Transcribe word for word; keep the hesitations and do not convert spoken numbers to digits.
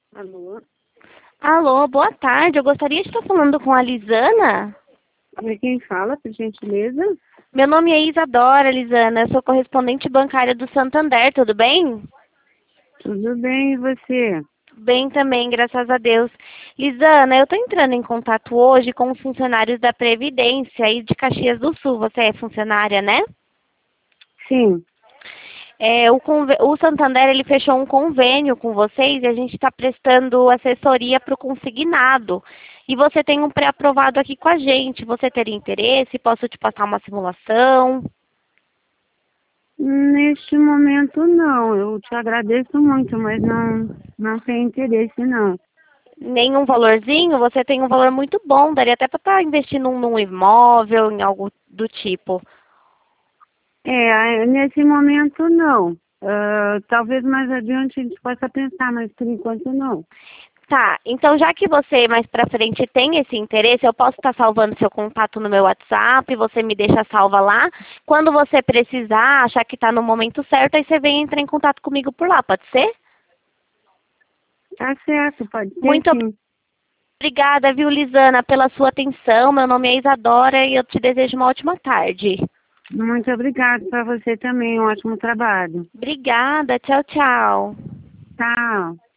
Alô? Alô, boa tarde. Eu gostaria de estar falando com a Lisana. É quem fala, por gentileza? Meu nome é Isadora, Lisana. Eu sou correspondente bancária do Santander, tudo bem? Tudo bem, e você? Bem também, graças a Deus. Lisana, eu estou entrando em contato hoje com os funcionários da Previdência aí de Caxias do Sul. Você é funcionária, né? Sim. É, o, conv- o Santander ele fechou um convênio com vocês e a gente está prestando assessoria para o consignado. E você tem um pré-aprovado aqui com a gente. Você teria interesse? Posso te passar uma simulação? Neste momento, não. Eu te agradeço muito, mas não, não tenho interesse, não. Nenhum valorzinho? Você tem um valor muito bom. Daria até para estar investindo num, num imóvel, em algo do tipo. É, aí, nesse momento, não. Ah, talvez mais adiante a gente possa pensar, mas por enquanto, não. Tá, então já que você mais pra frente tem esse interesse, eu posso estar salvando seu contato no meu WhatsApp, você me deixa salva lá. Quando você precisar, achar que está no momento certo, aí você vem entrar em contato comigo por lá, pode ser? Tá certo, pode ser Muito sim. obrigada, viu, Lisana, pela sua atenção. Meu nome é Isadora e eu te desejo uma ótima tarde. Muito obrigada para você também. Um ótimo trabalho. Obrigada, tchau, tchau. Tchau.